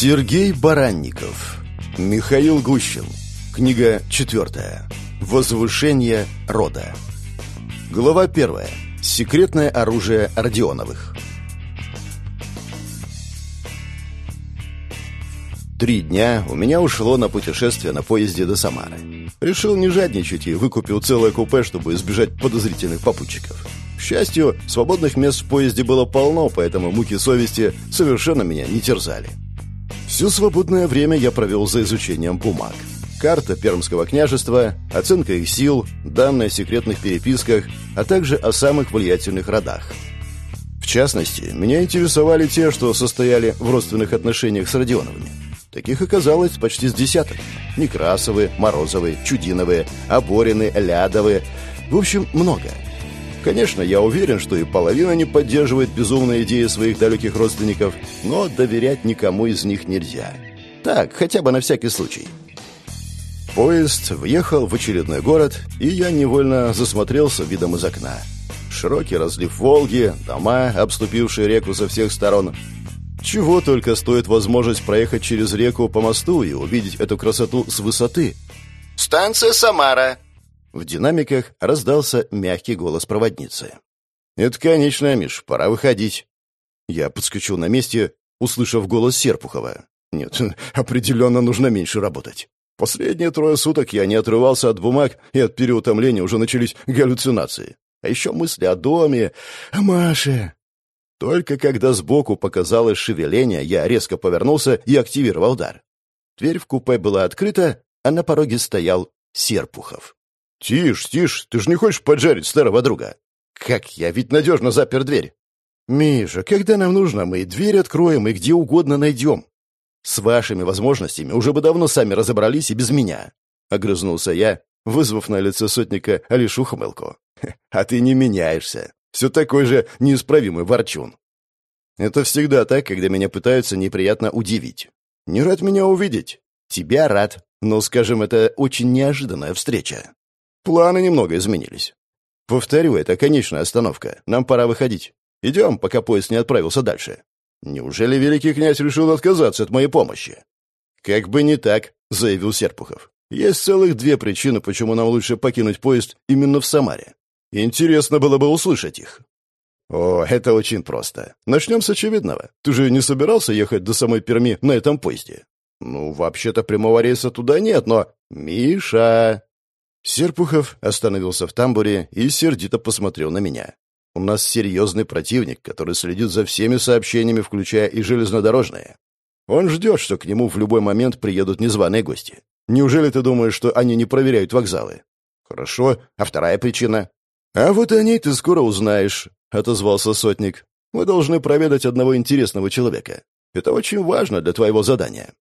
Сергей Баранников. Михаил Гущин. Книга 4. Возвышение рода. Глава 1. Секретное оружие Родионовых. 3 дня у меня ушло на путешествие на поезде до Самары. Решил не жадничать и выкупил целое купе, чтобы избежать подозрительных попутчиков. К счастью, свободных мест в поезде было полно, поэтому муки совести совершенно меня не терзали. Все свободное время я провел за изучением бумаг. Карта Пермского княжества, оценка их сил, данные о секретных переписках, а также о самых влиятельных родах. В частности, меня интересовали те, что состояли в родственных отношениях с Родионовыми. Таких оказалось почти с десяток. Некрасовы, Морозовы, Чудиновы, Оборины, Лядовы. В общем, много. Конечно, я уверен, что и половина не поддерживает безумные идеи своих далеких родственников, но доверять никому из них нельзя. Так, хотя бы на всякий случай. Поезд въехал в очередной город, и я невольно засмотрелся видом из окна. Широкий разлив Волги, дома, обступившие реку со всех сторон. Чего только стоит возможность проехать через реку по мосту и увидеть эту красоту с высоты. «Станция Самара!» В динамиках раздался мягкий голос проводницы. «Это конечная, Миш, пора выходить». Я подскочил на месте, услышав голос Серпухова. «Нет, определенно нужно меньше работать. Последние 3 суток я не отрывался от бумаг, и от переутомления уже начались галлюцинации. А еще мысли о доме, о Маше». Только когда сбоку показалось шевеление, я резко повернулся и активировал дар. Дверь в купе была открыта, а на пороге стоял Серпухов. «Тише, тише, ты же не хочешь поджарить старого друга?» «Как я ведь надежно запер дверь». «Миша, когда нам нужно, мы и дверь откроем, и где угодно найдем. С вашими возможностями уже бы давно сами разобрались и без меня», — огрызнулся я, вызвав на лице сотника лишь ухмылку. «А ты не меняешься. Все такой же неисправимый ворчун». «Это всегда так, когда меня пытаются неприятно удивить. Не рад меня увидеть? Тебя рад, но, скажем, это очень неожиданная встреча. Планы немного изменились. Повторю, это конечная остановка. Нам пора выходить. Идем, пока поезд не отправился дальше. Неужели великий князь решил отказаться от моей помощи?» «Как бы не так», — заявил Серпухов. «Есть целых 2 причины, почему нам лучше покинуть поезд именно в Самаре. Интересно было бы услышать их». «О, это очень просто. Начнем с очевидного. Ты же не собирался ехать до самой Перми на этом поезде?» «Ну, вообще-то прямого рейса туда нет, но...» «Миша!» Серпухов остановился в тамбуре и сердито посмотрел на меня. «У нас серьезный противник, который следит за всеми сообщениями, включая и железнодорожные. Он ждет, что к нему в любой момент приедут незваные гости. Неужели ты думаешь, что они не проверяют вокзалы?» «Хорошо. А вторая причина?» «А вот о ней ты скоро узнаешь», — отозвался сотник. «Мы должны проведать одного интересного человека. Это очень важно для твоего задания».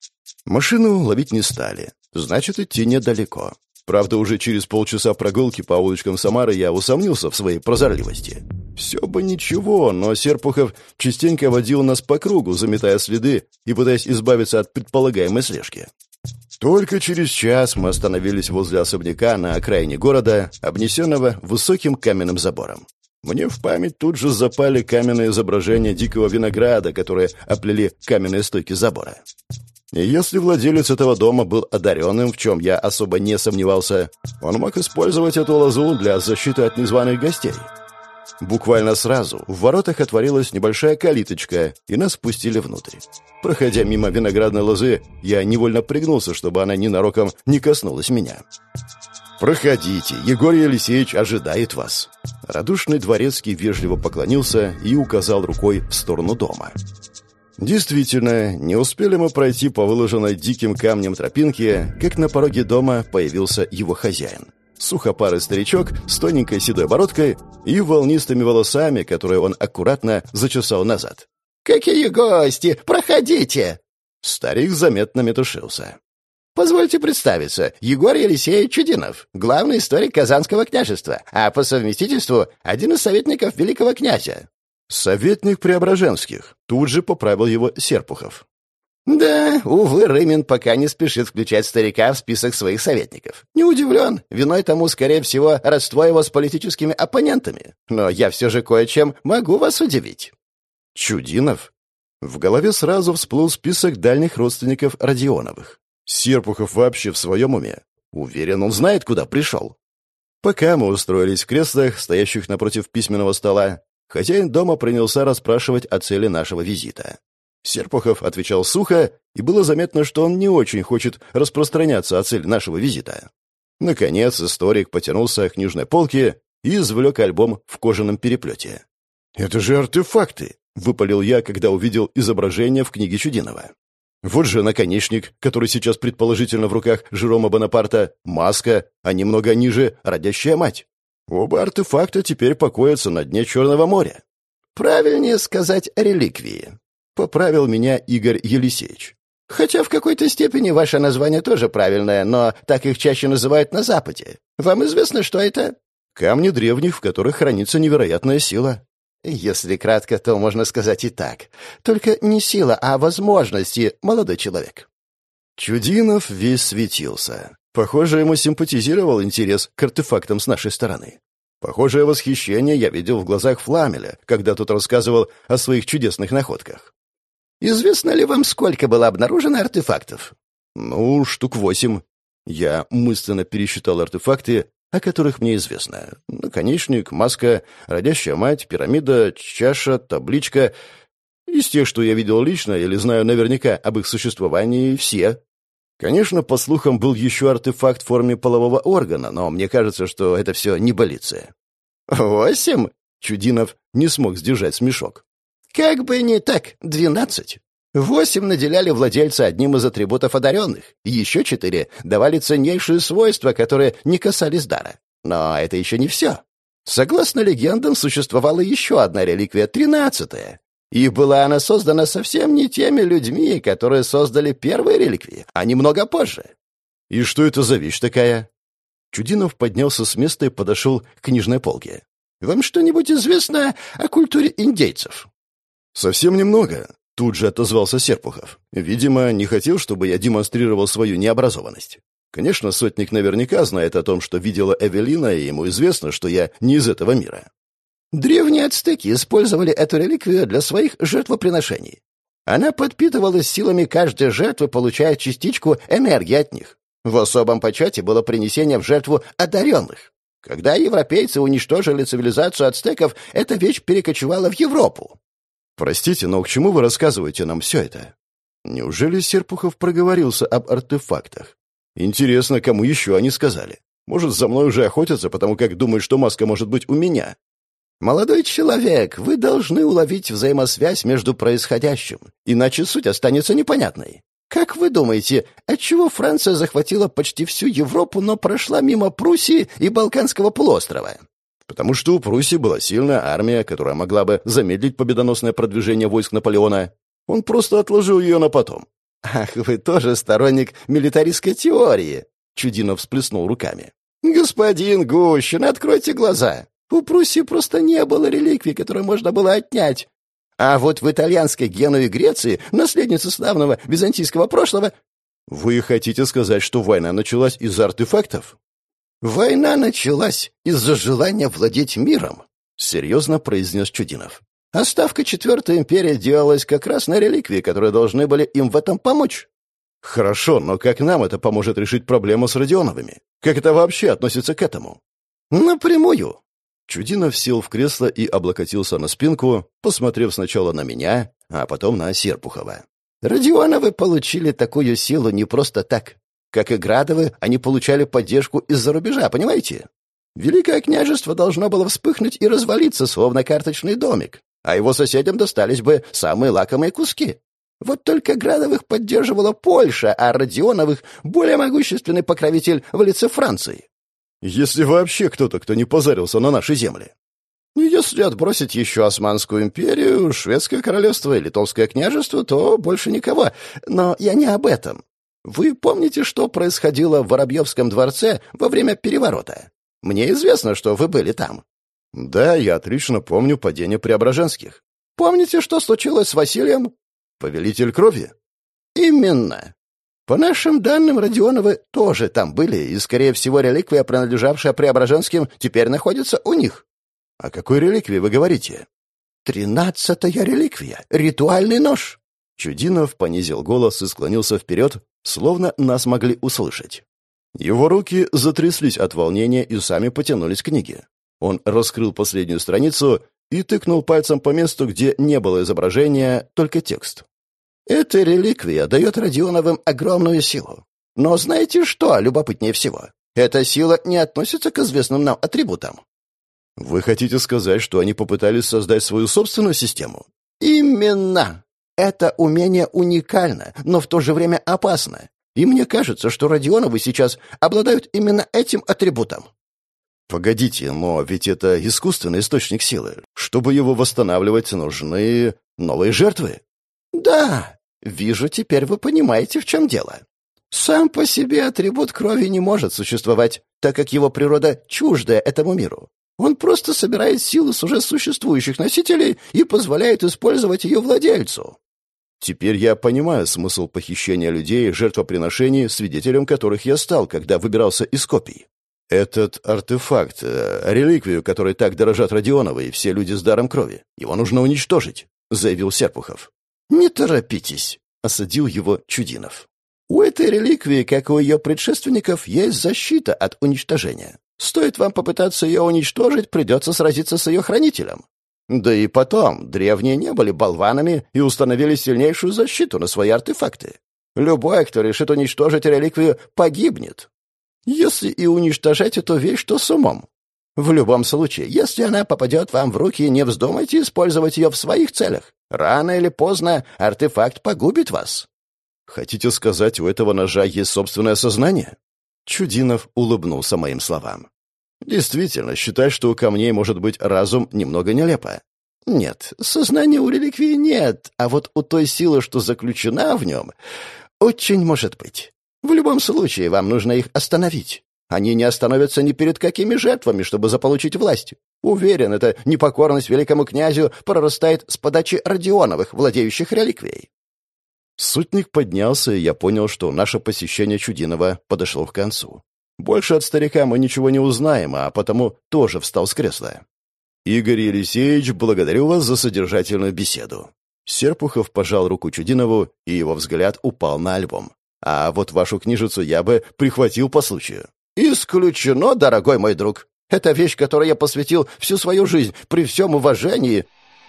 Машину ловить не стали. Значит, идти недалеко. Правда, уже через полчаса прогулки по улочкам Самары я усомнился в своей прозорливости. Все бы ничего, но Серпухов частенько водил нас по кругу, заметая следы и пытаясь избавиться от предполагаемой слежки. Только через час мы остановились возле особняка на окраине города, обнесенного высоким каменным забором. Мне в память тут же запали каменные изображения дикого винограда, которые оплели каменные стойки забора. И если владелец этого дома был одаренным, в чем я особо не сомневался, он мог использовать эту лозу для защиты от незваных гостей. Буквально сразу в воротах отворилась небольшая калиточка, и нас пустили внутрь. Проходя мимо виноградной лозы, я невольно пригнулся, чтобы она ненароком не коснулась меня. «Проходите, Егорий Елисеевич ожидает вас». Радушный дворецкий вежливо поклонился и указал рукой в сторону дома. Действительно, не успели мы пройти по выложенной диким камнем тропинке, как на пороге дома появился его хозяин. Сухопарый старичок с тоненькой седой бородкой и волнистыми волосами, которые он аккуратно зачесал назад. «Какие гости! Проходите!» Старик заметно метушился. «Позвольте представиться, Егор Елисеевич Чудинов, главный историк Казанского княжества, а по совместительству один из советников великого князя». «Советник Преображенских», тут же поправил его Серпухов. «Да, увы, Рымин пока не спешит включать старика в список своих советников. Не удивлен, виной тому, скорее всего, родство его с политическими оппонентами. Но я все же кое-чем могу вас удивить». «Чудинов?» В голове сразу всплыл список дальних родственников Родионовых. Серпухов вообще в своем уме? Уверен, он знает, куда пришел. Пока мы устроились в креслах, стоящих напротив письменного стола, хозяин дома принялся расспрашивать о цели нашего визита. Серпухов отвечал сухо, и было заметно, что он не очень хочет распространяться о цели нашего визита. Наконец, историк потянулся к книжной полке и извлек альбом в кожаном переплете. «Это же артефакты!» — выпалил я, когда увидел изображение в книге Чудинова. Вот же наконечник, который сейчас предположительно в руках Жерома Бонапарта, маска, а немного ниже — родящая мать. Оба артефакта теперь покоятся на дне Черного моря. «Правильнее сказать реликвии», — поправил меня Игорь Елисеевич. «Хотя в какой-то степени ваше название тоже правильное, но так их чаще называют на Западе. Вам известно, что это?» «Камни древних, в которых хранится невероятная сила». «Если кратко, то можно сказать и так. Только не сила, а возможности, молодой человек». Чудинов весь светился. Похоже, ему симпатизировал интерес к артефактам с нашей стороны. Похожее восхищение я видел в глазах Фламеля, когда тот рассказывал о своих чудесных находках. «Известно ли вам, сколько было обнаружено артефактов?» «Ну, штук 8. Я мысленно пересчитал артефакты, о которых мне известно. Наконечник, маска, родящая мать, пирамида, чаша, табличка. Из тех, что я видел лично или знаю наверняка об их существовании, все. Конечно, по слухам, был еще артефакт в форме полового органа, но мне кажется, что это все небылицы». 8? Чудинов не смог сдержать смешок. «Как бы не так, 12. 8 наделяли владельца одним из атрибутов одаренных, еще 4 давали ценнейшие свойства, которые не касались дара. Но это еще не все. Согласно легендам, существовала еще одна реликвия, 13-я. И была она создана совсем не теми людьми, которые создали первые реликвии, а немного позже». «И что это за вещь такая?» Чудинов поднялся с места и подошел к книжной полке. «Вам что-нибудь известно о культуре индейцев?» «Совсем немного», — тут же отозвался Серпухов. Видимо, не хотел, чтобы я демонстрировал свою необразованность. Конечно, сотник наверняка знает о том, что видела Эвелина, и ему известно, что я не из этого мира. Древние ацтеки использовали эту реликвию для своих жертвоприношений. Она подпитывалась силами каждой жертвы, получая частичку энергии от них. В особом почете было принесение в жертву одаренных. Когда европейцы уничтожили цивилизацию ацтеков, эта вещь перекочевала в Европу. «Простите, но к чему вы рассказываете нам все это?» Неужели Серпухов проговорился об артефактах? Интересно, кому еще они сказали? Может, за мной уже охотятся, потому как думают, что маска может быть у меня? «Молодой человек, вы должны уловить взаимосвязь между происходящим, иначе суть останется непонятной. Как вы думаете, отчего Франция захватила почти всю Европу, но прошла мимо Пруссии и Балканского полуострова?» Потому что у Пруссии была сильная армия, которая могла бы замедлить победоносное продвижение войск Наполеона. Он просто отложил ее на потом. «Ах, вы тоже сторонник милитаристской теории!» Чудинов всплеснул руками. «Господин Гущин, откройте глаза! У Пруссии просто не было реликвий, которые можно было отнять. А вот в итальянской Генуе и Греции, наследнице славного византийского прошлого...» «Вы хотите сказать, что война началась из-за артефактов?» «Война началась из-за желания владеть миром», — серьезно произнес Чудинов. «А ставка Четвертой империи делалась как раз на реликвии, которые должны были им в этом помочь». «Хорошо, но как нам это поможет решить проблему с Родионовыми? Как это вообще относится к этому?» «Напрямую». Чудинов сел в кресло и облокотился на спинку, посмотрев сначала на меня, а потом на Серпухова. «Родионовы получили такую силу не просто так. Как и Градовы, они получали поддержку из-за рубежа, понимаете? Великое княжество должно было вспыхнуть и развалиться, словно карточный домик, а его соседям достались бы самые лакомые куски. Вот только Градовых поддерживала Польша, а Родионовых — более могущественный покровитель в лице Франции. Если вообще кто-то, кто не позарился на наши земли. Если отбросить еще Османскую империю, Шведское королевство и Литовское княжество, то больше никого. Но я не об этом. Вы помните, что происходило в Воробьевском дворце во время переворота? Мне известно, что вы были там». «Да, я отлично помню падение Преображенских». «Помните, что случилось с Василием?» «Повелитель крови?» «Именно. По нашим данным, Родионовы тоже там были, и, скорее всего, реликвия, принадлежавшая Преображенским, теперь находится у них». «О какой реликвии вы говорите?» 13-я реликвия. Ритуальный нож!» Чудинов понизил голос и склонился вперед, словно нас могли услышать. Его руки затряслись от волнения и сами потянулись к книге. Он раскрыл последнюю страницу и тыкнул пальцем по месту, где не было изображения, только текст. «Эта реликвия дает Родионовым огромную силу. Но знаете что любопытнее всего? Эта сила не относится к известным нам атрибутам». «Вы хотите сказать, что они попытались создать свою собственную систему?» «Именно! Это умение уникально, но в то же время опасно. И мне кажется, что Родионовы сейчас обладают именно этим атрибутом». «Погодите, но ведь это искусственный источник силы. Чтобы его восстанавливать, нужны новые жертвы». «Да, вижу, теперь вы понимаете, в чем дело. Сам по себе атрибут крови не может существовать, так как его природа чуждая этому миру. Он просто собирает силы с уже существующих носителей и позволяет использовать ее владельцу». Теперь я понимаю смысл похищения людей и жертвоприношений, свидетелем которых я стал, когда выбирался из копий. Этот артефакт, реликвию, которой так дорожат Родионовы и все люди с даром крови, его нужно уничтожить, заявил Серпухов. «Не торопитесь», — осадил его Чудинов. «У этой реликвии, как и у ее предшественников, есть защита от уничтожения. Стоит вам попытаться ее уничтожить, придется сразиться с ее хранителем. Да и потом, древние не были болванами и установили сильнейшую защиту на свои артефакты. Любой, кто решит уничтожить реликвию, погибнет. Если и уничтожать эту вещь, то с умом. В любом случае, если она попадет вам в руки, не вздумайте использовать ее в своих целях. Рано или поздно артефакт погубит вас». «Хотите сказать, у этого ножа есть собственное сознание?» Чудинов улыбнулся моим словам. «Действительно, считать, что у камней может быть разум, немного нелепо». «Нет, сознания у реликвии нет, а вот у той силы, что заключена в нем, очень может быть. В любом случае, вам нужно их остановить. Они не остановятся ни перед какими жертвами, чтобы заполучить власть. Уверен, эта непокорность великому князю прорастает с подачи Родионовых, владеющих реликвией». Сотник поднялся, и я понял, что наше посещение Чудинова подошло к концу. Больше от старика мы ничего не узнаем, а потому тоже встал с кресла. «Игорь Елисеевич, благодарю вас за содержательную беседу». Серпухов пожал руку Чудинову, и его взгляд упал на альбом. «А вот вашу книжицу я бы прихватил по случаю». «Исключено, дорогой мой друг. Это вещь, которой я посвятил всю свою жизнь, при всем уважении».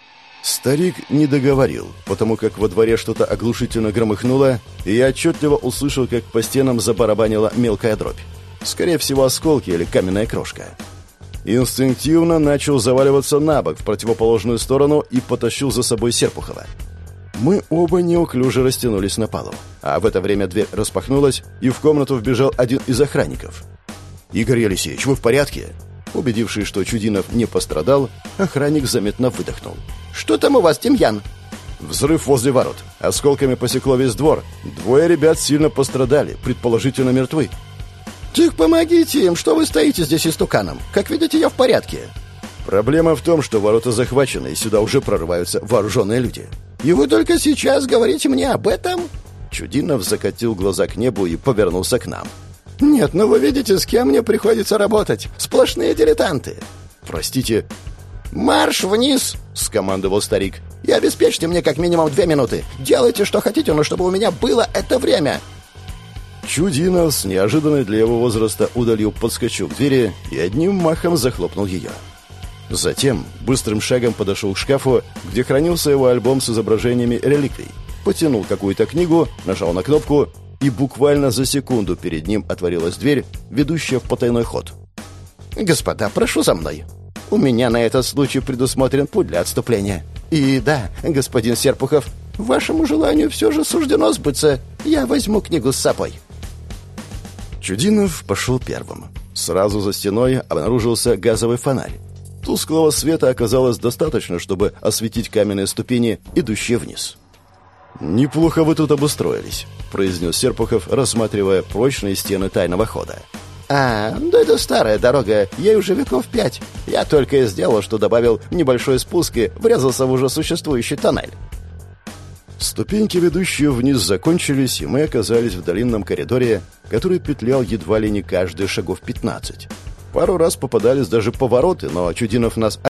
Старик не договорил, потому как во дворе что-то оглушительно громыхнуло, и я отчетливо услышал, как по стенам забарабанила мелкая дробь. Скорее всего, осколки или каменная крошка. Инстинктивно начал заваливаться на бок в противоположную сторону и потащил за собой Серпухова. Мы оба неуклюже растянулись на полу, а в это время дверь распахнулась, и в комнату вбежал один из охранников. «Игорь Елисеевич, вы в порядке?» Убедившись, что Чудинов не пострадал, охранник заметно выдохнул. «Что там у вас, Демьян?» «Взрыв возле ворот. Осколками посекло весь двор. 2 ребят сильно пострадали, предположительно мертвы». «Так помогите им, что вы стоите здесь истуканом? Как видите, я в порядке». «Проблема в том, что ворота захвачены, и сюда уже прорываются вооруженные люди». «И вы только сейчас говорите мне об этом?» Чудинов закатил глаза к небу и повернулся к нам. «Нет, ну вы видите, с кем мне приходится работать. Сплошные дилетанты». «Простите». «Марш вниз!» — скомандовал старик. «И обеспечьте мне как минимум 2 минуты. Делайте, что хотите, но чтобы у меня было это время». Чудинов с неожиданной для его возраста удалью подскочил к двери и одним махом захлопнул ее. Затем быстрым шагом подошел к шкафу, где хранился его альбом с изображениями реликвий, потянул какую-то книгу, нажал на кнопку, и буквально за секунду перед ним отворилась дверь, ведущая в потайной ход. «Господа, прошу за мной. У меня на этот случай предусмотрен путь для отступления. И да, господин Серпухов, вашему желанию все же суждено сбыться. Я возьму книгу с собой». Чудинов пошел первым. Сразу за стеной обнаружился газовый фонарь. Тусклого света оказалось достаточно, чтобы осветить каменные ступени, идущие вниз. «Неплохо вы тут обустроились», — произнес Серпухов, рассматривая прочные стены тайного хода. «Да это старая дорога, ей уже веков 5. Я только и сделал, что добавил небольшой спуск и врезался в уже существующий тоннель». Ступеньки, ведущие вниз, закончились, и мы оказались в длинном коридоре, который петлял едва ли не каждые шагов 15. Пару раз попадались даже повороты, но Чудинов нас